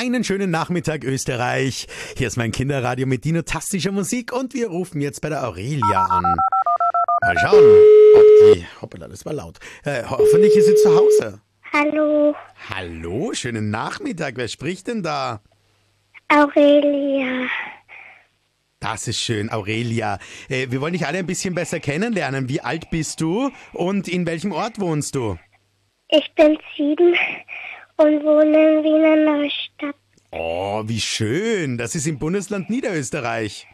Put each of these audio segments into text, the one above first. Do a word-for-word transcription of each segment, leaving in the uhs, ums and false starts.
Einen schönen Nachmittag, Österreich. Hier ist mein Kinderradio mit dinotastischer Musik und wir rufen jetzt bei der Aurelia an. Mal schauen, ob die... Hoppala, das war laut. Äh, hoffentlich ist sie zu Hause. Hallo, Hallo, schönen Nachmittag. Wer spricht denn da? Aurelia. Das ist schön, Aurelia. Äh, wir wollen dich alle ein bisschen besser kennenlernen. Wie alt bist du und in welchem Ort wohnst du? Ich bin sieben und wohne in Wiener Neustadt. Oh, wie schön. Das ist im Bundesland Niederösterreich.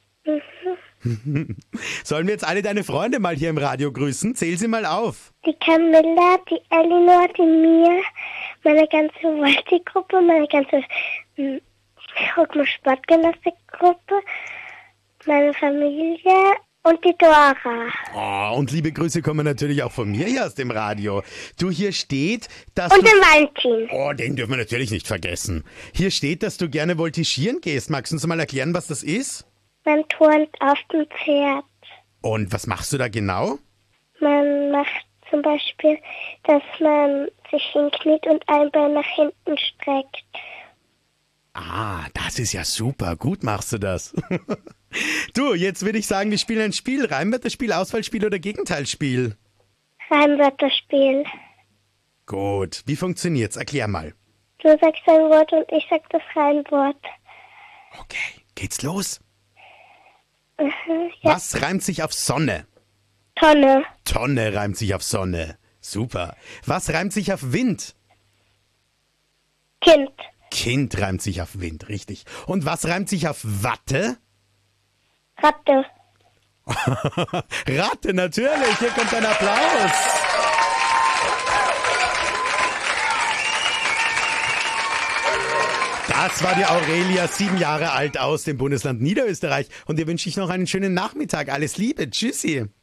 Sollen wir jetzt alle deine Freunde mal hier im Radio grüßen? Zähl sie mal auf. Die Camilla, die Elinor, die Mia, meine ganze Volti-Gruppe, meine ganze hm, Rhythmus-Sportgymnastik-Gruppe, meine Familie und die Dora. Oh, und liebe Grüße kommen natürlich auch von mir hier aus dem Radio. Du, hier steht, dass Und du... den Valentin. Oh, den dürfen wir natürlich nicht vergessen. Hier steht, dass du gerne voltigieren gehst. Magst du uns mal erklären, was das ist? Man turnt auf dem Pferd. Und was machst du da genau? Man macht zum Beispiel, dass man sich hinkniet und ein Bein nach hinten streckt. Ah, das ist ja super. Gut machst du das. Du, jetzt würde ich sagen, wir spielen ein Spiel. Reimwörterspiel, Auswahlspiel oder Gegenteilspiel? Reimwörterspiel. Gut. Wie funktioniert's? Erklär mal. Du sagst ein Wort und ich sag das Reimwort. Okay, geht's los? Mhm, ja. Was reimt sich auf Sonne? Tonne. Tonne reimt sich auf Sonne. Super. Was reimt sich auf Wind? Kind. Kind reimt sich auf Wind, richtig. Und was reimt sich auf Watte? Ratte. Ratte, natürlich. Hier kommt ein Applaus. Das war die Aurelia, sieben Jahre alt aus dem Bundesland Niederösterreich. Und dir wünsche ich noch einen schönen Nachmittag. Alles Liebe. Tschüssi.